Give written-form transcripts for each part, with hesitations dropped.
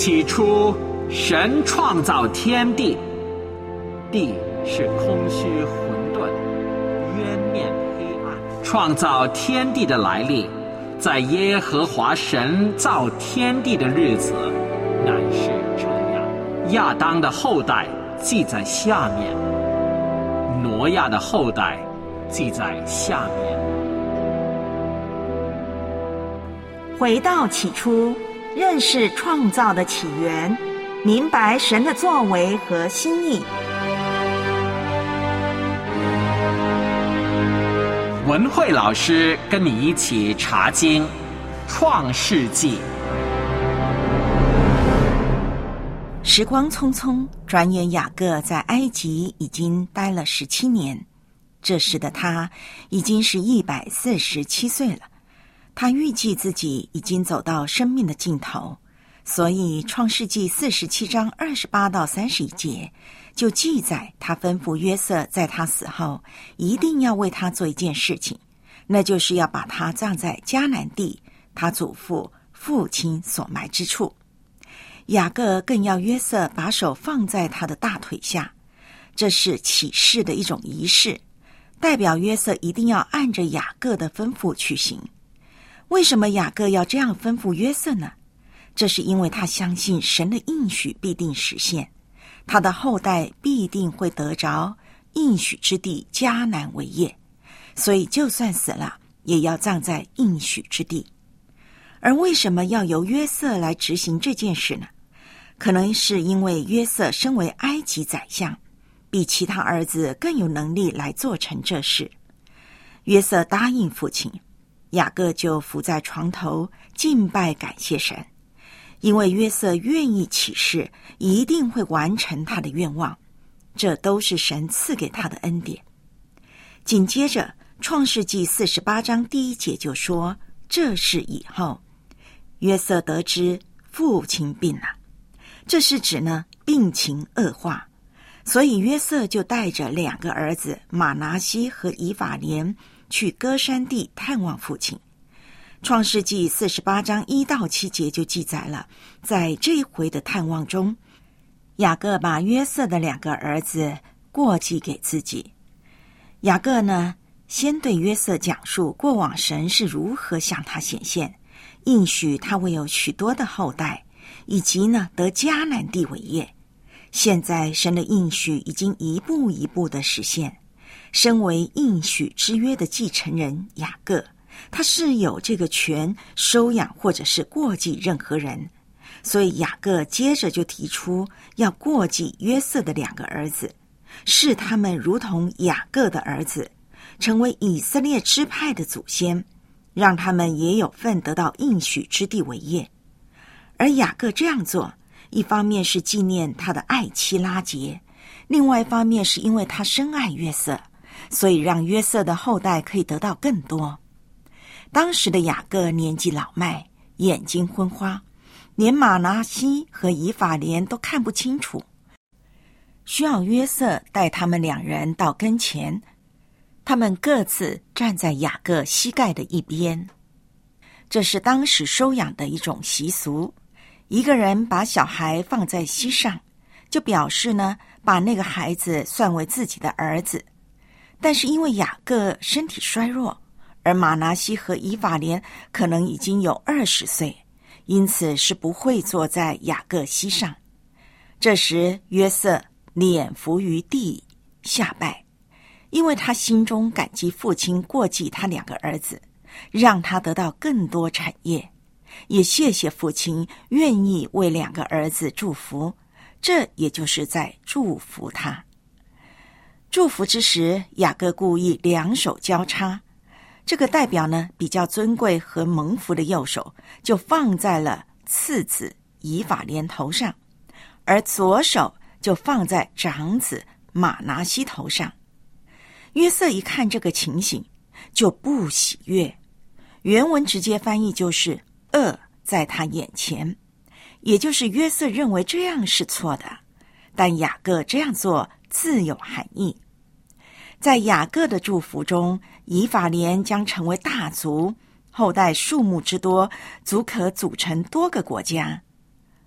起初，神创造天地，地是空虚混沌，渊面黑暗。创造天地的来历，在耶和华神造天地的日子，乃是这样。亚当的后代记在下面，挪亚的后代记在下面。 回到起初，认识创造的起源，明白神的作为和心意。 文慧老师跟你一起查经《创世纪》。 时光匆匆，转眼雅各在埃及已经待了17年。这时的他已经是147岁了。他预计自己已经走到生命的尽头，所以创世纪47章28到31节就记载他吩咐约瑟在他死后一定要为他做一件事情，那就是要把他葬在迦南地他祖父亲所埋之处。雅各更要约瑟把手放在他的大腿下，这是起誓的一种仪式，代表约瑟一定要按着雅各的吩咐去行。为什么雅各要这样吩咐约瑟呢？这是因为他相信神的应许必定实现，他的后代必定会得着应许之地迦南为业，所以就算死了也要葬在应许之地。而为什么要由约瑟来执行这件事呢？可能是因为约瑟身为埃及宰相，比其他儿子更有能力来做成这事。约瑟答应父亲，雅各就伏在床头敬拜感谢神，因为约瑟愿意起誓一定会完成他的愿望，这都是神赐给他的恩典。紧接着创世纪48章1节就说，这事以后约瑟得知父亲病了，这是指呢病情恶化，所以约瑟就带着2个儿子马拿西和以法莲去歌珊地探望父亲。创世纪48章1到7节就记载了，在这一回的探望中，雅各把约瑟的2个儿子过继给自己。雅各呢，先对约瑟讲述过往神是如何向他显现，应许他会有许多的后代，以及呢得迦南地为业。现在神的应许已经一步一步的实现，身为应许之约的继承人雅各，他是有这个权收养或者是过继任何人，所以雅各接着就提出要过继约瑟的2个儿子，视他们如同雅各的儿子，成为以色列支派的祖先，让他们也有份得到应许之地为业。而雅各这样做，一方面是纪念他的爱妻拉结，另外一方面是因为他深爱约瑟，所以让约瑟的后代可以得到更多。当时的雅各年纪老迈，眼睛昏花，连马拿西和以法莲都看不清楚，需要约瑟带他们2人到跟前，他们各自站在雅各膝盖的一边。这是当时收养的一种习俗，一个人把小孩放在膝上，就表示呢把那个孩子算为自己的儿子。但是因为雅各身体衰弱，而马拿西和以法莲可能已经有20岁，因此是不会坐在雅各膝上。这时约瑟脸伏于地下拜，因为他心中感激父亲过继他2个儿子，让他得到更多产业，也谢谢父亲愿意为2个儿子祝福，这也就是在祝福他。祝福之时，雅各故意2手交叉，这个代表呢比较尊贵和蒙福的右手就放在了次子以法莲头上，而左手就放在长子马拿西头上。约瑟一看这个情形就不喜悦，原文直接翻译就是恶在他眼前，也就是约瑟认为这样是错的，但雅各这样做自有含义。在雅各的祝福中，以法莲将成为大族，后代数目之多，足可组成多个国家。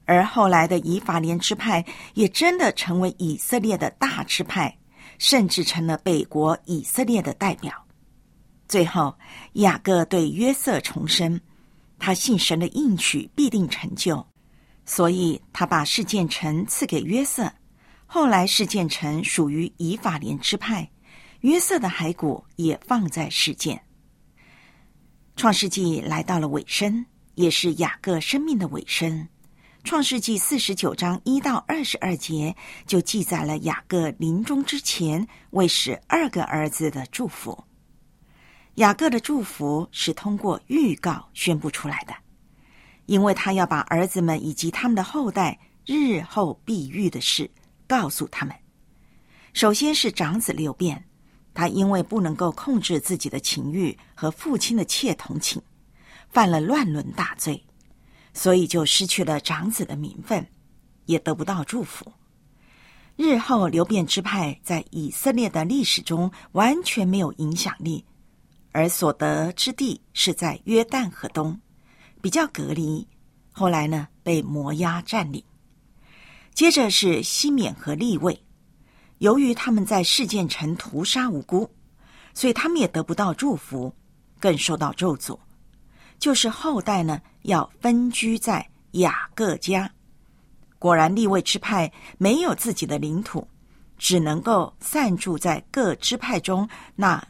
而后来的以法莲支派也真的成为以色列的大支派，甚至成了北国以色列的代表。最后，雅各对约瑟重申，他信神的应许必定成就，所以他把示剑城赐给约瑟。后来示剑城属于以法莲支派，约瑟的骸骨也放在示剑。创世纪来到了尾声，也是雅各生命的尾声。创世纪49章1到22节就记载了雅各临终之前为12个儿子的祝福。雅各的祝福是通过预告宣布出来的，因为他要把儿子们以及他们的后代日后必遇的事告诉他们。首先是长子流便，他因为不能够控制自己的情欲和父亲的妾同情，犯了乱伦大罪，所以就失去了长子的名分，也得不到祝福。日后流便支派在以色列的历史中完全没有影响力，而所得之地是在约旦河东，比较隔离，后来呢被摩押占领。接着是西缅和利未，由于他们在示剑城屠杀无辜，所以他们也得不到祝福，更受到咒诅，就是后代呢要分居在雅各家。果然利未支派没有自己的领土，只能够散住在各支派中那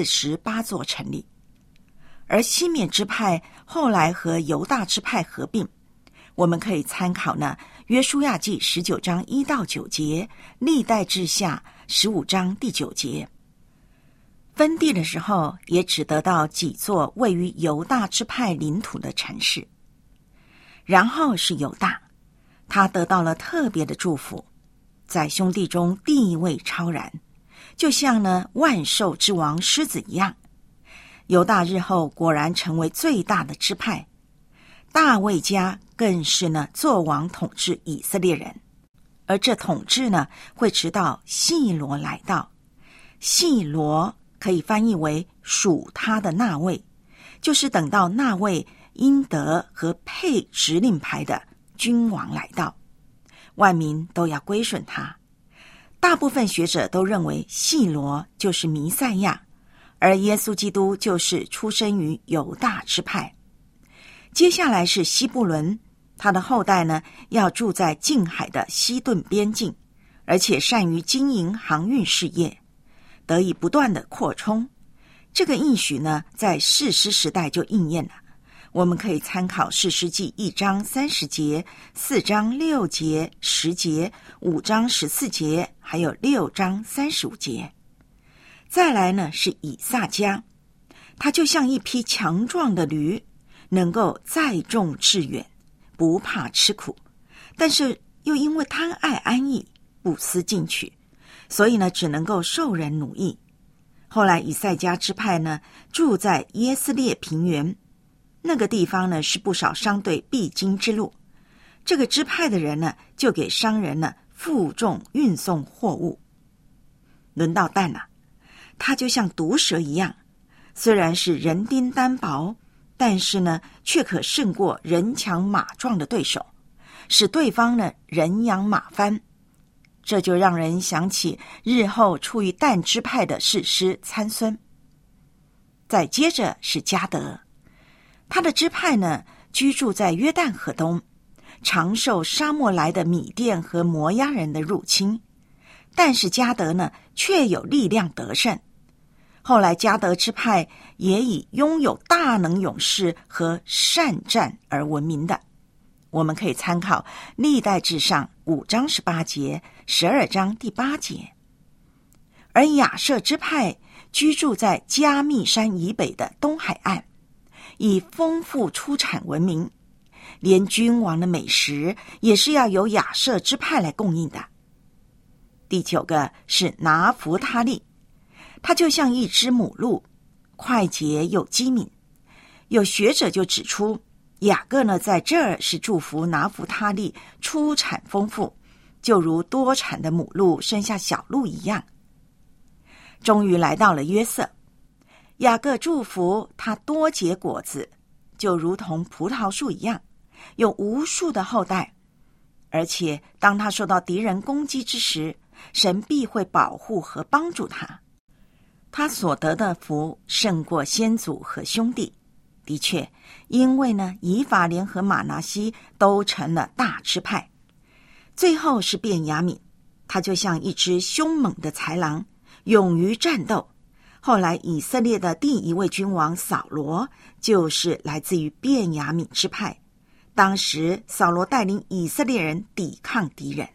48座城里。而西缅支派后来和犹大支派合并，我们可以参考呢约书亚记19章1到9节，历代志下15章第9节。分地的时候也只得到几座位于犹大支派领土的城市。然后是犹大，他得到了特别的祝福，在兄弟中地位超然，就像呢万兽之王狮子一样。犹大日后果然成为最大的支派，大卫家更是呢做王统治以色列人，而这统治呢会直到细罗来到。细罗可以翻译为属他的那位，就是等到那位应得和配指令牌的君王来到，万民都要归顺他。大部分学者都认为细罗就是弥赛亚，而耶稣基督就是出生于犹大支派。接下来是西布伦，他的后代呢要住在近海的西顿边境，而且善于经营航运事业，得以不断的扩充。这个应许呢在士师时代就应验了，我们可以参考士师记1章30节、4章6节、10节、5章14节，还有6章35节。再来呢是以撒家，他就像一匹强壮的驴，能够载重致远，不怕吃苦，但是又因为贪爱安逸，不思进取，所以呢只能够受人奴役。后来以赛家支派呢住在耶斯列平原，那个地方呢是不少商队必经之路，这个支派的人呢就给商人呢负重运送货物。轮到但了，他就像毒蛇一样，虽然是人丁单薄，但是呢却可胜过人强马壮的对手，使对方呢人仰马翻。这就让人想起日后出于但支派的士师参孙。再接着是迦得，他的支派呢居住在约旦河东，常受沙漠来的米甸和摩押人的入侵，但是迦得呢却有力量得胜。后来迦得支派也以拥有大能勇士和善战而闻名的，我们可以参考历代志上5章18节、12章第8节。而亚设支派居住在加密山以北的东海岸，以丰富出产闻名，连君王的美食也是要由亚设支派来供应的。第9个是拿弗他利，它就像一只母鹿，快捷又机敏。有学者就指出，雅各呢在这儿是祝福拿弗他利出产丰富，就如多产的母鹿生下小鹿一样。终于来到了约瑟，雅各祝福他多结果子，就如同葡萄树一样，有无数的后代， 而且当他受到敌人攻击之时，神必会保护和帮助他。他所得的福胜过先祖和兄弟。的确，因为呢，以法莲和玛拿西都成了大支派。最后是便雅悯，他就像一只凶猛的豺狼，勇于战斗。后来以色列的第一位君王扫罗就是来自于便雅悯支派。当时扫罗带领以色列人抵抗敌人。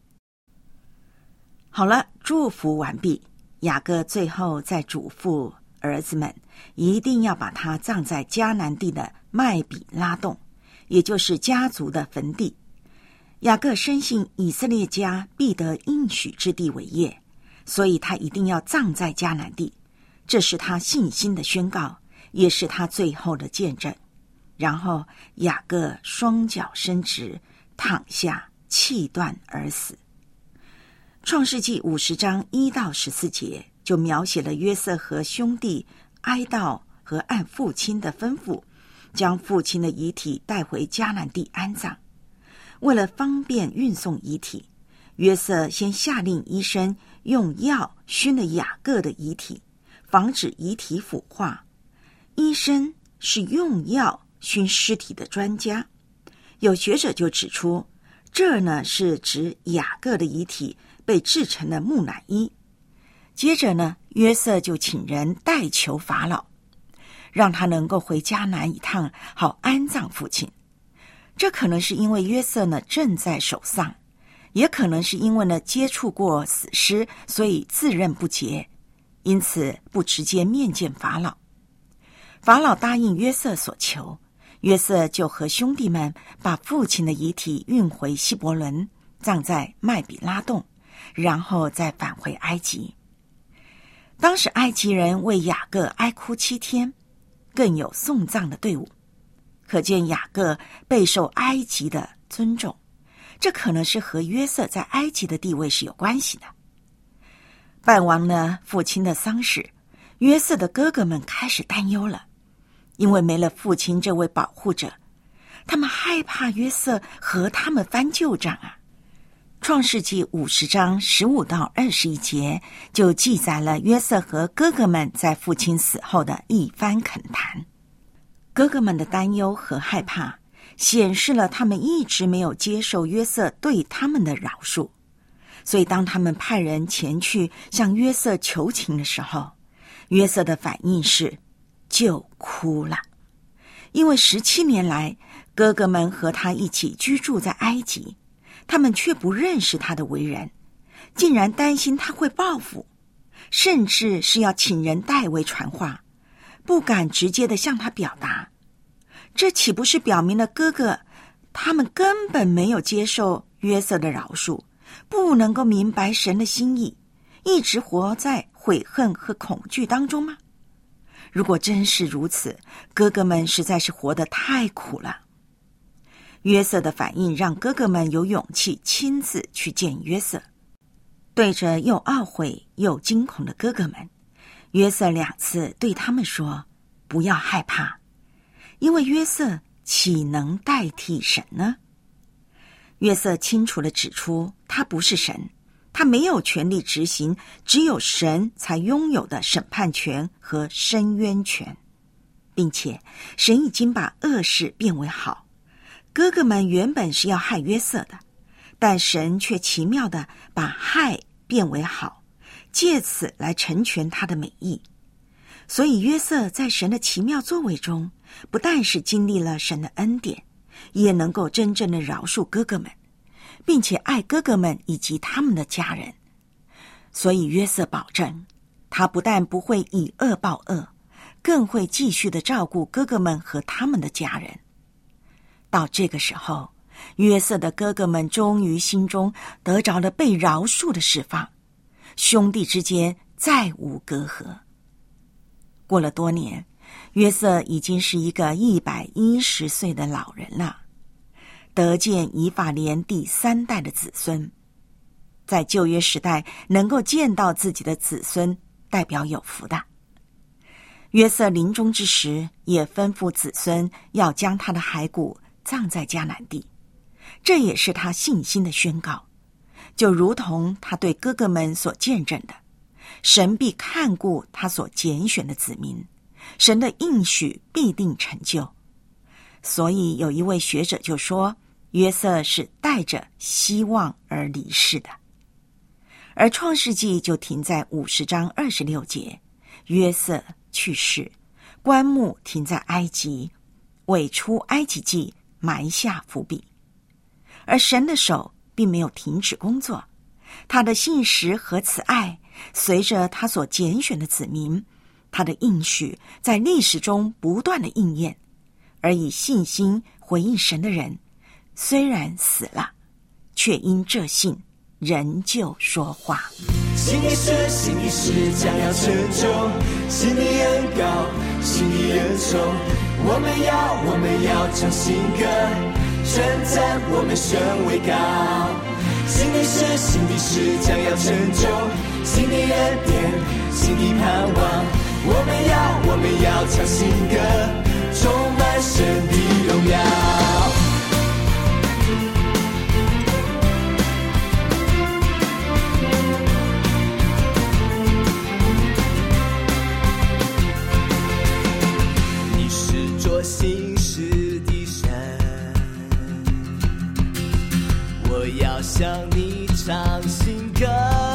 好了，祝福完毕。雅各最后再嘱咐儿子们，一定要把他葬在迦南地的麦比拉洞，也就是家族的坟地。雅各深信以色列家必得应许之地为业，所以他一定要葬在迦南地。这是他信心的宣告，也是他最后的见证。然后雅各双脚伸直，躺下气断而死。创世纪50章1到14节就描写了约瑟和兄弟哀悼和按父亲的吩咐，将父亲的遗体带回迦南地安葬。为了方便运送遗体，约瑟先下令医生用药熏了雅各的遗体，防止遗体腐化。医生是用药熏尸体的专家。有学者就指出，这呢是指雅各的遗体被制成了木乃伊。接着呢，约瑟就请人代求法老，让他能够回迦南一趟，好安葬父亲。这可能是因为约瑟呢正在守丧，也可能是因为呢接触过死尸，所以自认不洁，因此不直接面见法老。法老答应约瑟所求，约瑟就和兄弟们把父亲的遗体运回希伯伦，葬在麦比拉洞，然后再返回埃及。当时埃及人为雅各哀哭7天，更有送葬的队伍，可见雅各备受埃及的尊重。这可能是和约瑟在埃及的地位是有关系的。办完了父亲的丧事，约瑟的哥哥们开始担忧了，因为没了父亲这位保护者，他们害怕约瑟和他们翻旧账啊。创世纪50章15到21节就记载了约瑟和哥哥们在父亲死后的一番恳谈。哥哥们的担忧和害怕显示了他们一直没有接受约瑟对他们的饶恕，所以当他们派人前去向约瑟求情的时候，约瑟的反应是就哭了。因为17年来哥哥们和他一起居住在埃及，他们却不认识他的为人，竟然担心他会报复，甚至是要请人代为传话，不敢直接的向他表达。这岂不是表明了哥哥他们根本没有接受约瑟的饶恕，不能够明白神的心意，一直活在悔恨和恐惧当中吗？如果真是如此，哥哥们实在是活得太苦了。约瑟的反应让哥哥们有勇气亲自去见约瑟。对着又懊悔又惊恐的哥哥们，约瑟2次对他们说，不要害怕，因为约瑟岂能代替神呢？约瑟清楚地指出，他不是神，他没有权力执行只有神才拥有的审判权和伸冤权，并且神已经把恶事变为好。哥哥们原本是要害约瑟的，但神却奇妙地把害变为好，借此来成全他的美意。所以约瑟在神的奇妙作为中，不但是经历了神的恩典，也能够真正的饶恕哥哥们，并且爱哥哥们以及他们的家人。所以约瑟保证，他不但不会以恶报恶，更会继续的照顾哥哥们和他们的家人。到这个时候，约瑟的哥哥们终于心中得着了被饶恕的释放，兄弟之间再无隔阂。过了多年，约瑟已经是一个110岁的老人了，得见以法莲第3代的子孙。在旧约时代，能够见到自己的子孙，代表有福的。约瑟临终之时，也吩咐子孙要将他的骸骨葬在迦南地。 这也是他信心的宣告，就如同他对哥哥们所见证的，神必看顾他所拣选的子民，神的应许必定成就。所以有一位学者就说，约瑟是带着希望而离世的。而创世纪就停在50章26节，约瑟去世，棺木停在埃及，为出埃及记埋下伏笔。而神的手并没有停止工作，他的信实和慈爱随着他所拣选的子民，他的应许在历史中不断的应验。而以信心回应神的人，虽然死了，却因这信仍旧说话。 心里是心里是将要成就，心里恩膏，心里恩宠，我们要唱新歌，称赞我们神为高。心里是心里是将要成就，心里恩典，心里盼望，我们要唱新歌，充满神的荣耀。你是做新事的神，我要向你唱新歌，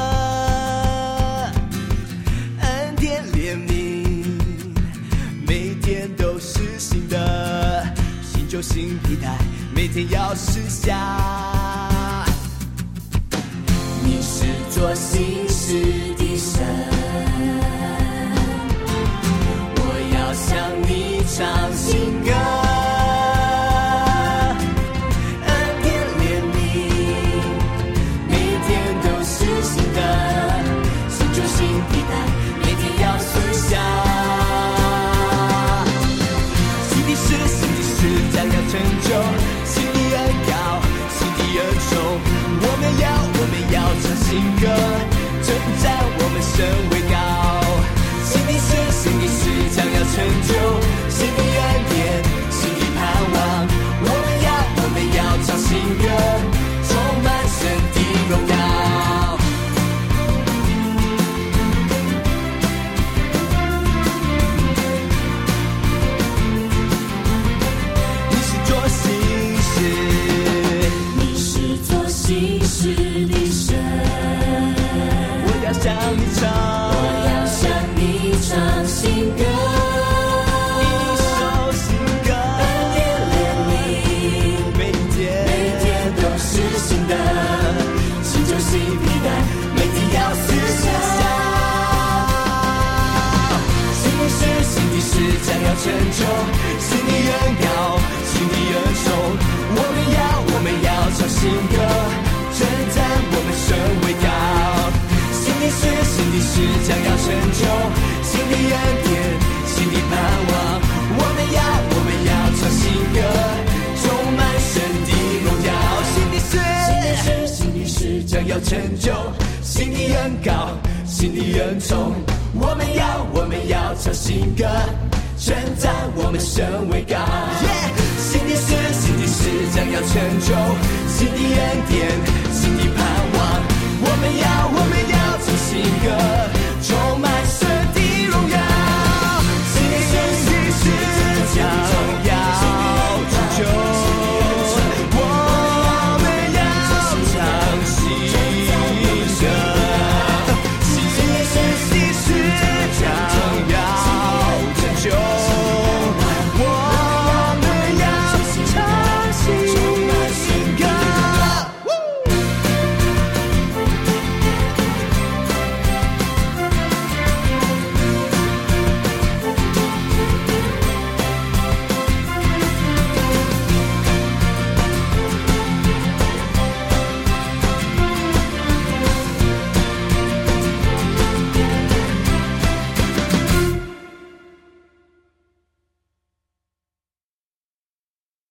恩典怜悯每天都是新的，新旧新皮带每天要试下。你是做新事的神，我要向你唱新歌，恩典怜悯每天都是新的，新旧新皮带每天要试下。将要成就，心里恩膏，心里恩宠，我们要唱新歌，称赞我们神为高。心里是将要成就，心里恩典，心里盼望，我们要唱新歌，充满神的荣耀。新事的神，我要向你唱新歌，一首新歌，恩典怜悯每天都是新的，新旧新皮带每天要试下。心里是将要成就，心里恩膏，心里恩宠，我们要唱新歌，称赞我们神为高。心里是将要成就，心里恩典，心里盼望，我们要唱新歌，充满神的荣耀。心里是将要成就，心里恩膏，心里恩宠，我们要唱新歌，称赞我们神为高。心里是将要成就，心里恩典，心里盼望，我们要唱新歌，